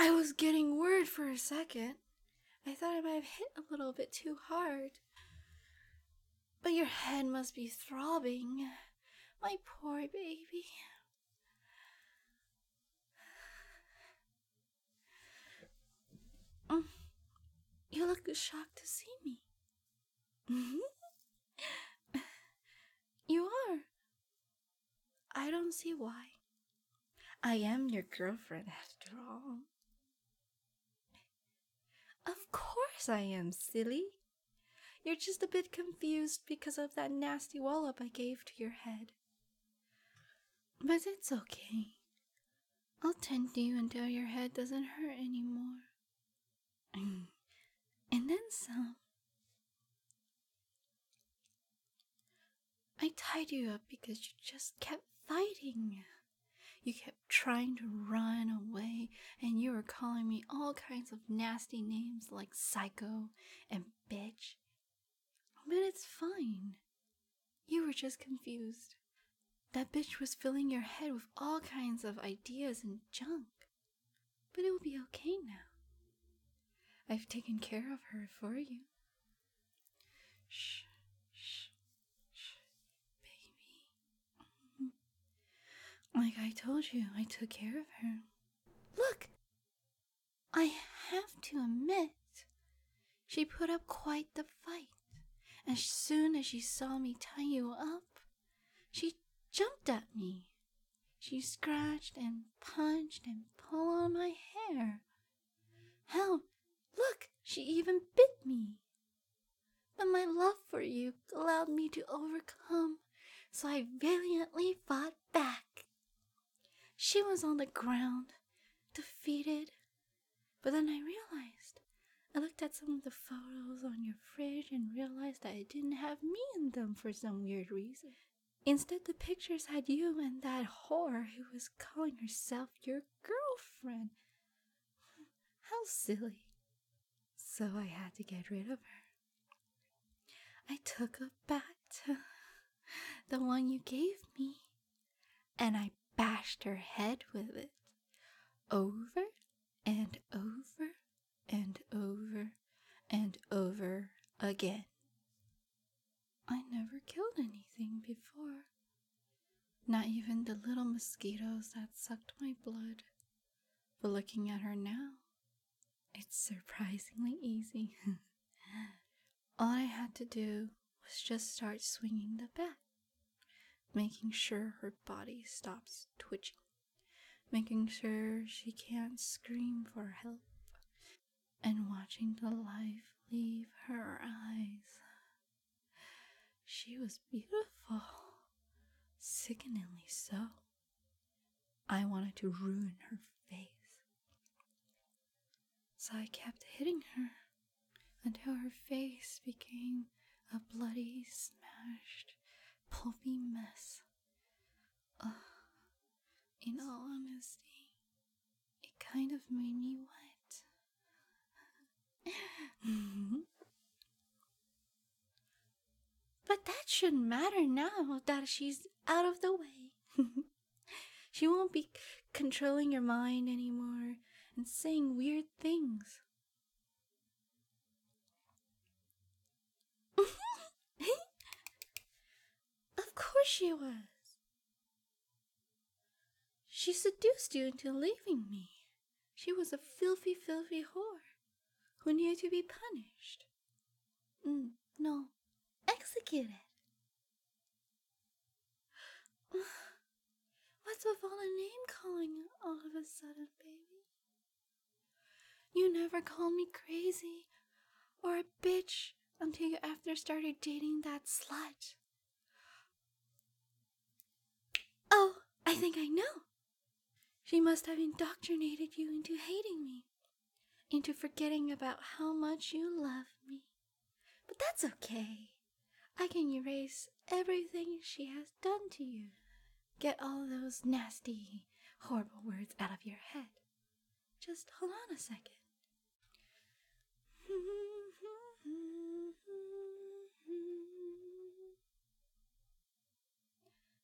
I was getting worried for a second. I thought I might have hit a little bit too hard. But your head must be throbbing. My poor baby. You look shocked to see me. You are. I don't see why. I am your girlfriend after all. Of course I am, silly. You're just a bit confused because of that nasty wallop I gave to your head. But it's okay. I'll tend to you until your head doesn't hurt anymore. And then some. I tied you up because you just kept fighting. You kept trying to run away, and you were calling me all kinds of nasty names like psycho and bitch. But it's fine. You were just confused. That bitch was filling your head with all kinds of ideas and junk. But it will be okay now. I've taken care of her for you. Shh, shh, shh, baby. Like I told you, I took care of her. Look! I have to admit, she put up quite the fight. As soon as she saw me tie you up, she jumped at me. She scratched and punched and pulled on my hair. Hell, look, she even bit me. But my love for you allowed me to overcome, so I valiantly fought back. She was on the ground, defeated. But then I realized, I looked at some of the photos on your fridge and realized that it didn't have me in them for some weird reason. Instead, the pictures had you and that whore who was calling herself your girlfriend. How silly. So I had to get rid of her. I took a bat, the one you gave me, and I bashed her head with it, over and over and over and over again. I never killed anything before, not even the little mosquitoes that sucked my blood. But looking at her now, it's surprisingly easy. All I had to do was just start swinging the bat, making sure her body stops twitching, making sure she can't scream for help, and watching the life leave her eyes. She was beautiful, sickeningly so. I wanted to ruin her face. So I kept hitting her until her face became a bloody, smashed, pulpy mess. In all honesty, it kind of made me wet. But that shouldn't matter now that she's out of the way. She won't be controlling your mind anymore and saying weird things. Of course she was. She seduced you into leaving me. She was a filthy, filthy whore who needed to be punished. No, executed. What's with all the name calling all of a sudden, baby? You never called me crazy or a bitch until you after started dating that slut. Oh, I think I know. She must have indoctrinated you into hating me, into forgetting about how much you love me. But that's okay. I can erase everything she has done to you. Get all those nasty, horrible words out of your head. Just hold on a second.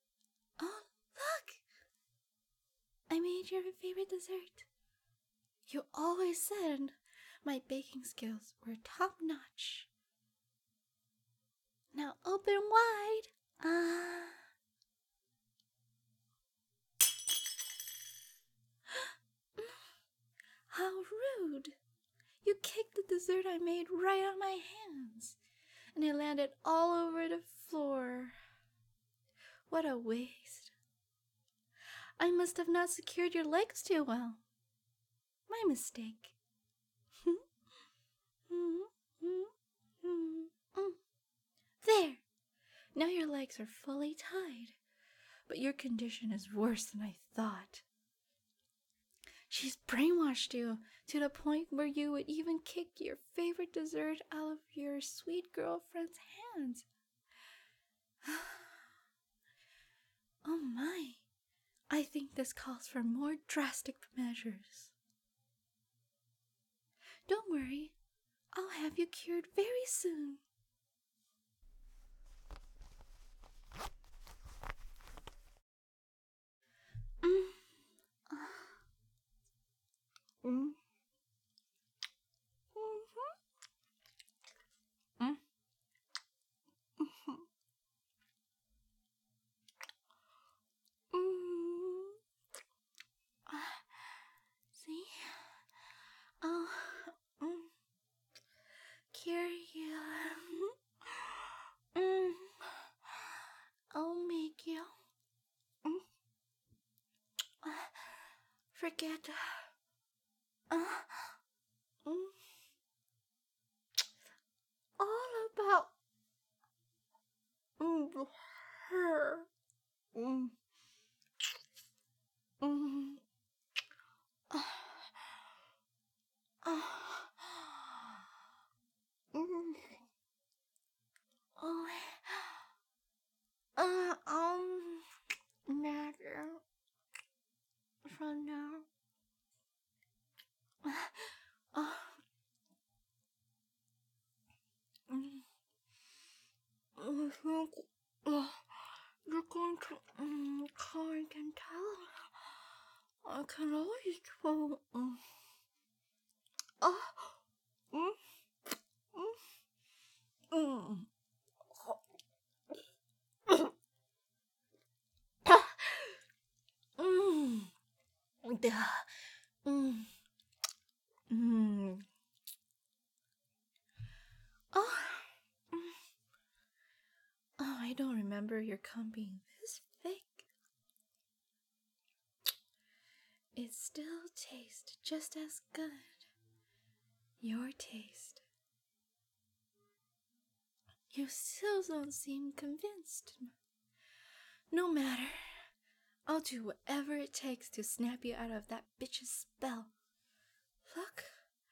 Oh, look! I made your favorite dessert. You always said my baking skills were top notch. Now open wide. How rude! You kicked the dessert I made right out of my hands, and it landed all over the floor. What a waste. I must have not secured your legs too well. My mistake. There! Now your legs are fully tied, but your condition is worse than I thought. She's brainwashed you to the point where you would even kick your favorite dessert out of your sweet girlfriend's hands. Oh my, I think this calls for more drastic measures. Don't worry, I'll have you cured very soon. See? I'll cure you. I'll make you forget all about her. Matter from now. I think you're going to Karen can tell. I can always tell. Oh, I don't remember your cum being this thick. It still tastes just as good. Your taste. You still don't seem convinced. No matter. I'll do whatever it takes to snap you out of that bitch's spell. Look.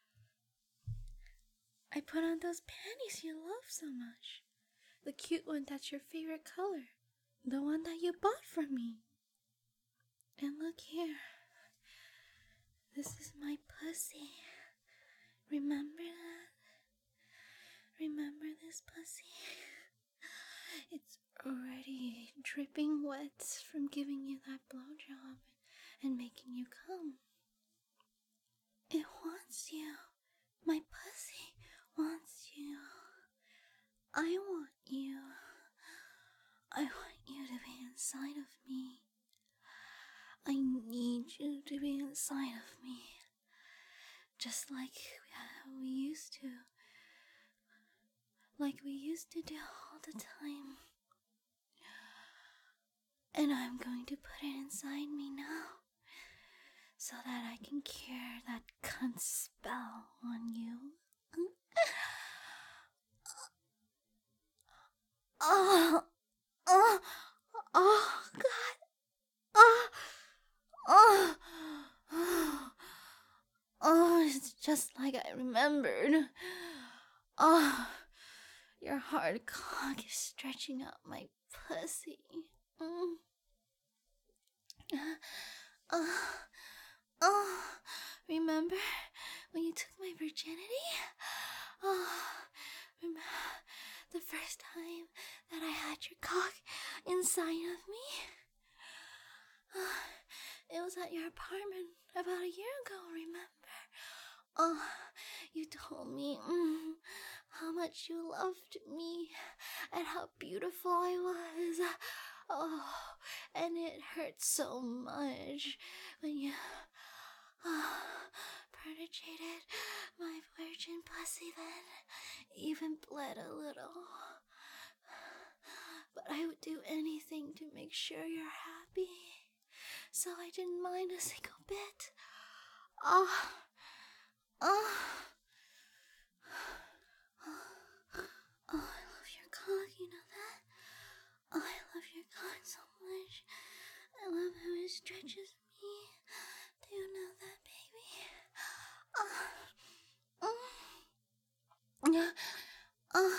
I put on those panties you love so much. The cute one that's your favorite color. The one that you bought from me. And look here. This is my pussy. Remember that? Remember this pussy? It's already dripping wet from giving you that blowjob and making you come. It wants you. My pussy wants you. I want you. I want you to be inside of me. I need you to be inside of me. Just like we used to. Like we used to do all the time. And I'm going to put it inside me now. So that I can cure that cunt spell on you. Oh, God. It's just like I remembered. Your hard cock is stretching out my pussy. Remember when you took my virginity? Remember the first time that I had your cock inside of me? It was at your apartment about a year ago, remember? Oh, you told me how much you loved me and how beautiful I was. Oh, and it hurt so much when you penetrated my virgin pussy, then even bled a little. But I would do anything to make sure you're happy, so I didn't mind a single bit. Oh, oh, oh, I love your cock, you know that? Oh, I love your cock so much. I love how it stretches me. Do you know that, baby? Oh, oh,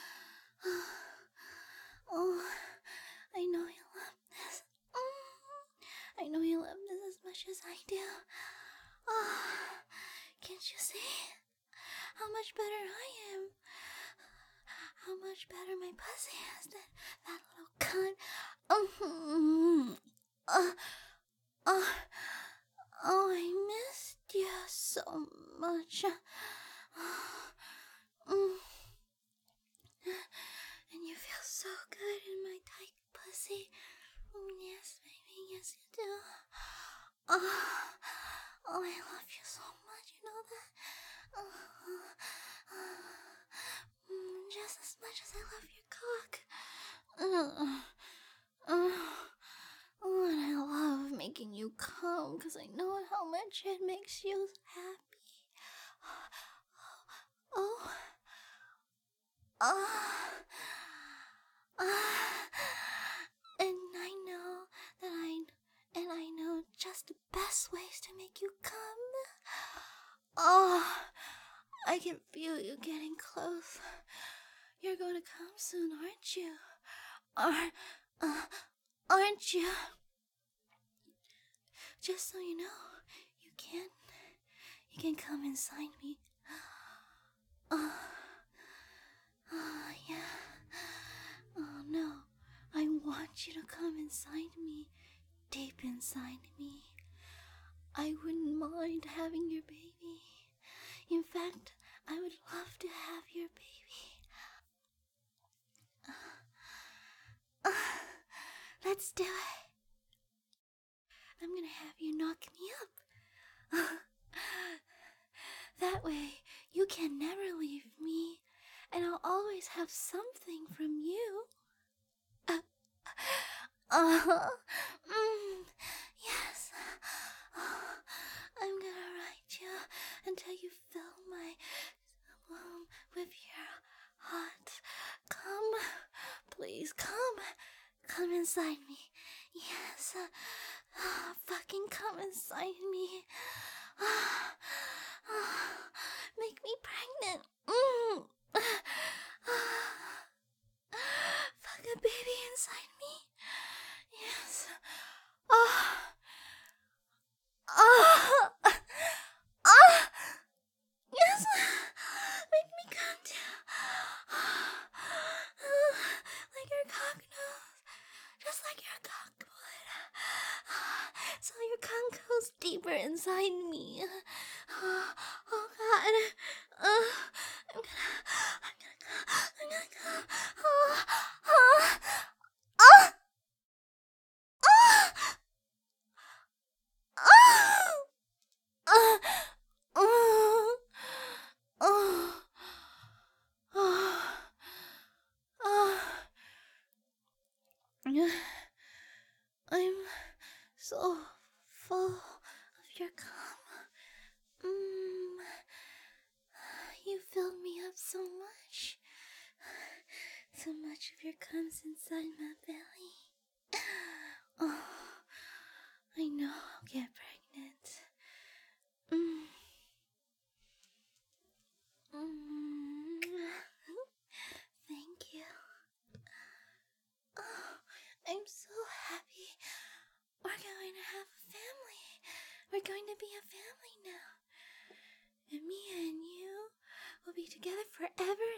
oh, I know you love this. I know you love this as much as I do. Oh, can't you see how much better I am? How much better my pussy is than that little cunt. Oh, I missed you so much. And you feel so good in my tight pussy. Yes, baby, yes you do. Oh, I love you so much, you know that? Just as much as I love your cock. And I love making you come because I know how much it makes you happy. Oh. And I know just the best ways to make you come. Oh, I can feel you getting close. You're going to come soon, aren't you? Aren't you? Just so you know, you can come inside me. Yeah. Oh no, I want you to come inside me, deep inside me. I wouldn't mind having your baby. In fact, I would love to have your baby. Let's do it. I'm gonna have you knock me up. That way, you can never leave me, and I'll always have something from you. Yes. I'm gonna ride you until you fill my womb with your hot come. Please come. Come inside me. Yes. Fucking come inside me. Make me pregnant. Fuck a baby inside me. Yes. Yes. Make me come too. Like your cock nose. Just like your cock would. So your cock goes deeper inside me. Oh God. I'm gonna go. I'm so full of your cum. You filled me up so much. So much of your cum's inside my belly. Oh, I know I'll get pregnant. Thank you. Oh, I'm so happy. We're going to have a family. We're going to be a family now. And me and you will be together forever